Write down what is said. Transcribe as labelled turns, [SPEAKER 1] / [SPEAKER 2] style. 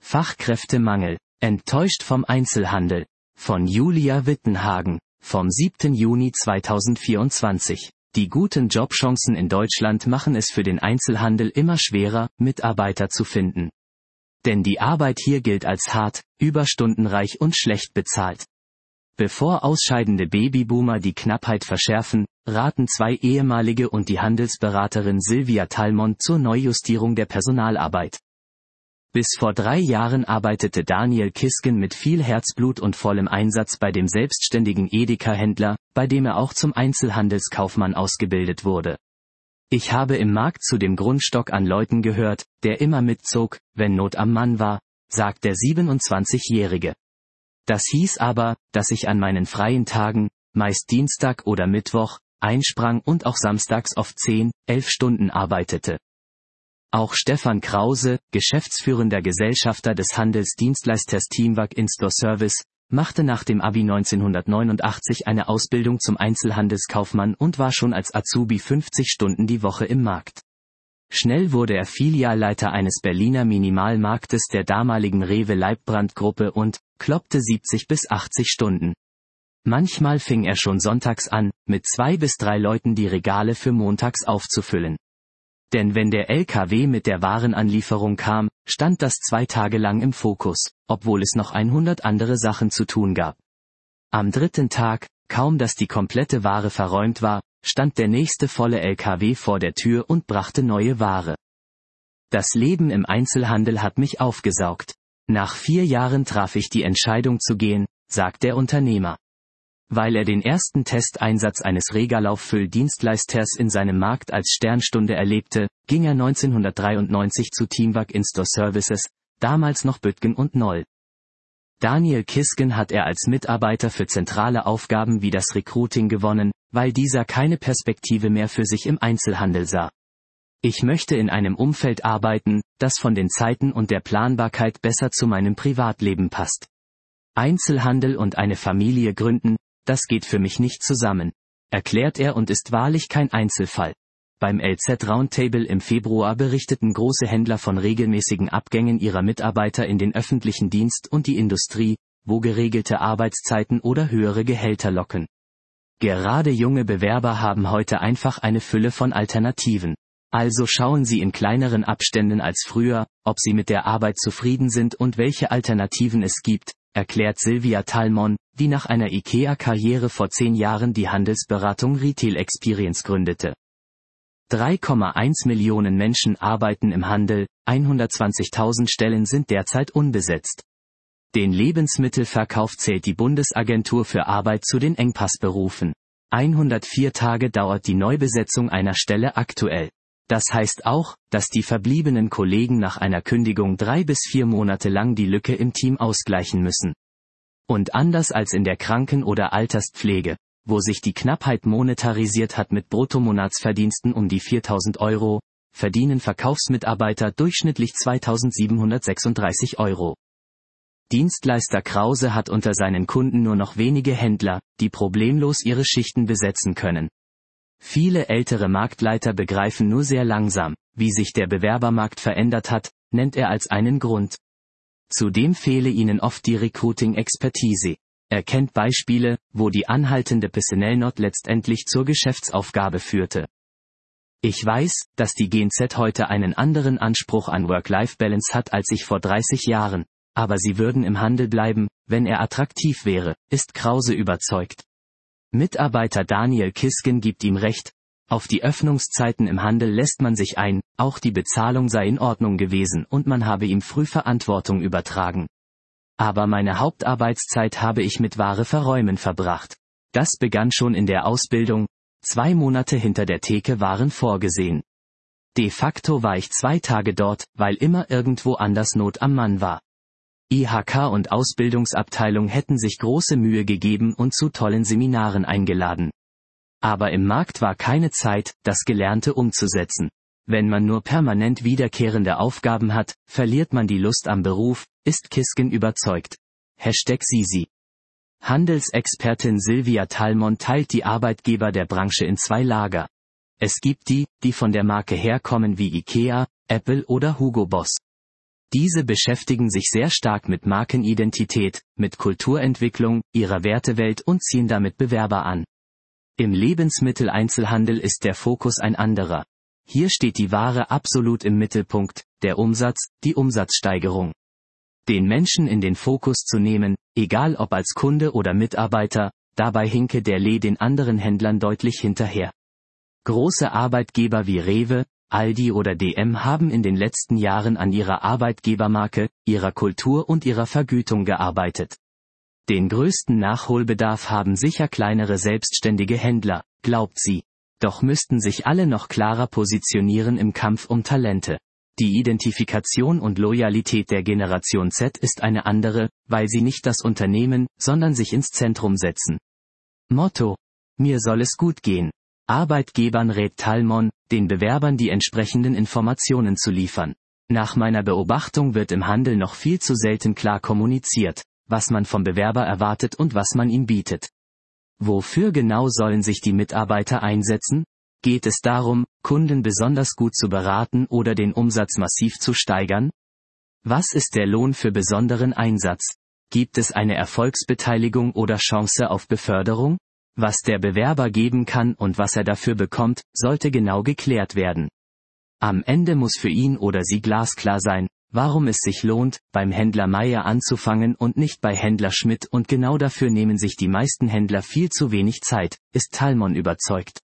[SPEAKER 1] Fachkräftemangel, enttäuscht vom Einzelhandel. Von Julia Wittenhagen, vom 7. Juni 2024. Die guten Jobchancen in Deutschland machen es für den Einzelhandel immer schwerer, Mitarbeiter zu finden. Denn die Arbeit hier gilt als hart, überstundenreich und schlecht bezahlt. Bevor ausscheidende Babyboomer die Knappheit verschärfen, raten 2 ehemalige und die Handelsberaterin Silvia Talmont zur Neujustierung der Personalarbeit. Bis vor 3 Jahren arbeitete Daniel Kisken mit viel Herzblut und vollem Einsatz bei dem selbstständigen Edeka-Händler, bei dem er auch zum Einzelhandelskaufmann ausgebildet wurde. Ich habe im Markt zu dem Grundstock an Leuten gehört, der immer mitzog, wenn Not am Mann war, sagt der 27-Jährige. Das hieß aber, dass ich an meinen freien Tagen, meist Dienstag oder Mittwoch, einsprang und auch samstags oft 10, 11 Stunden arbeitete. Auch Stefan Krause, geschäftsführender Gesellschafter des Handelsdienstleisters Teamwork In-Store Service, machte nach dem Abi 1989 eine Ausbildung zum Einzelhandelskaufmann und war schon als Azubi 50 Stunden die Woche im Markt. Schnell wurde er Filialleiter eines Berliner Minimalmarktes der damaligen Rewe-Leibbrand-Gruppe und kloppte 70 bis 80 Stunden. Manchmal fing er schon sonntags an, mit 2 bis 3 Leuten die Regale für montags aufzufüllen. Denn wenn der LKW mit der Warenanlieferung kam, stand das 2 Tage lang im Fokus, obwohl es noch 100 andere Sachen zu tun gab. Am 3. Tag, kaum dass die komplette Ware verräumt war, stand der nächste volle LKW vor der Tür und brachte neue Ware. Das Leben im Einzelhandel hat mich aufgesaugt. Nach 4 Jahren traf ich die Entscheidung zu gehen, sagt der Unternehmer. Weil er den ersten Testeinsatz eines Regalauffülldienstleisters in seinem Markt als Sternstunde erlebte, ging er 1993 zu Teamwork In-Store Services, damals noch Büttgen und Noll. Daniel Kisken hat er als Mitarbeiter für zentrale Aufgaben wie das Recruiting gewonnen, weil dieser keine Perspektive mehr für sich im Einzelhandel sah. Ich möchte in einem Umfeld arbeiten, das von den Zeiten und der Planbarkeit besser zu meinem Privatleben passt. Einzelhandel und eine Familie gründen, das geht für mich nicht zusammen, erklärt er und ist wahrlich kein Einzelfall. Beim LZ Roundtable im Februar berichteten große Händler von regelmäßigen Abgängen ihrer Mitarbeiter in den öffentlichen Dienst und die Industrie, wo geregelte Arbeitszeiten oder höhere Gehälter locken. Gerade junge Bewerber haben heute einfach eine Fülle von Alternativen. Also schauen Sie in kleineren Abständen als früher, ob Sie mit der Arbeit zufrieden sind und welche Alternativen es gibt, erklärt Silvia Talmont, die nach einer IKEA-Karriere vor 10 Jahren die Handelsberatung Retail Experience gründete. 3,1 Millionen Menschen arbeiten im Handel, 120.000 Stellen sind derzeit unbesetzt. Den Lebensmittelverkauf zählt die Bundesagentur für Arbeit zu den Engpassberufen. 104 Tage dauert die Neubesetzung einer Stelle aktuell. Das heißt auch, dass die verbliebenen Kollegen nach einer Kündigung 3 bis 4 Monate lang die Lücke im Team ausgleichen müssen. Und anders als in der Kranken- oder Alterspflege, wo sich die Knappheit monetarisiert hat mit Bruttomonatsverdiensten um die 4.000 €, verdienen Verkaufsmitarbeiter durchschnittlich 2.736 €. Dienstleister Krause hat unter seinen Kunden nur noch wenige Händler, die problemlos ihre Schichten besetzen können. Viele ältere Marktleiter begreifen nur sehr langsam, wie sich der Bewerbermarkt verändert hat, nennt er als einen Grund. Zudem fehle ihnen oft die Recruiting-Expertise. Er kennt Beispiele, wo die anhaltende Personalnot letztendlich zur Geschäftsaufgabe führte. Ich weiß, dass die GNZ heute einen anderen Anspruch an Work-Life-Balance hat als ich vor 30 Jahren, aber sie würden im Handel bleiben, wenn er attraktiv wäre, ist Krause überzeugt. Mitarbeiter Daniel Kisken gibt ihm recht, auf die Öffnungszeiten im Handel lässt man sich ein, auch die Bezahlung sei in Ordnung gewesen und man habe ihm früh Verantwortung übertragen. Aber meine Hauptarbeitszeit habe ich mit Ware verräumen verbracht. Das begann schon in der Ausbildung, 2 Monate hinter der Theke waren vorgesehen. De facto war ich 2 Tage dort, weil immer irgendwo anders Not am Mann war. IHK und Ausbildungsabteilung hätten sich große Mühe gegeben und zu tollen Seminaren eingeladen. Aber im Markt war keine Zeit, das Gelernte umzusetzen. Wenn man nur permanent wiederkehrende Aufgaben hat, verliert man die Lust am Beruf, ist Kisken überzeugt. #Sisi. Handelsexpertin Silvia Talmont teilt die Arbeitgeber der Branche in 2 Lager. Es gibt die, die von der Marke herkommen wie IKEA, Apple oder Hugo Boss. Diese beschäftigen sich sehr stark mit Markenidentität, mit Kulturentwicklung, ihrer Wertewelt und ziehen damit Bewerber an. Im Lebensmitteleinzelhandel ist der Fokus ein anderer. Hier steht die Ware absolut im Mittelpunkt, der Umsatz, die Umsatzsteigerung. Den Menschen in den Fokus zu nehmen, egal ob als Kunde oder Mitarbeiter, dabei hinke der Lee den anderen Händlern deutlich hinterher. Große Arbeitgeber wie Rewe, Aldi oder DM haben in den letzten Jahren an ihrer Arbeitgebermarke, ihrer Kultur und ihrer Vergütung gearbeitet. Den größten Nachholbedarf haben sicher kleinere selbstständige Händler, glaubt sie. Doch müssten sich alle noch klarer positionieren im Kampf um Talente. Die Identifikation und Loyalität der Generation Z ist eine andere, weil sie nicht das Unternehmen, sondern sich ins Zentrum setzen. Motto: Mir soll es gut gehen. Arbeitgebern rät Talmon, den Bewerbern die entsprechenden Informationen zu liefern. Nach meiner Beobachtung wird im Handel noch viel zu selten klar kommuniziert, was man vom Bewerber erwartet und was man ihm bietet. Wofür genau sollen sich die Mitarbeiter einsetzen? Geht es darum, Kunden besonders gut zu beraten oder den Umsatz massiv zu steigern? Was ist der Lohn für besonderen Einsatz? Gibt es eine Erfolgsbeteiligung oder Chance auf Beförderung? Was der Bewerber geben kann und was er dafür bekommt, sollte genau geklärt werden. Am Ende muss für ihn oder sie glasklar sein, warum es sich lohnt, beim Händler Meier anzufangen und nicht bei Händler Schmidt, und genau dafür nehmen sich die meisten Händler viel zu wenig Zeit, ist Talmon überzeugt.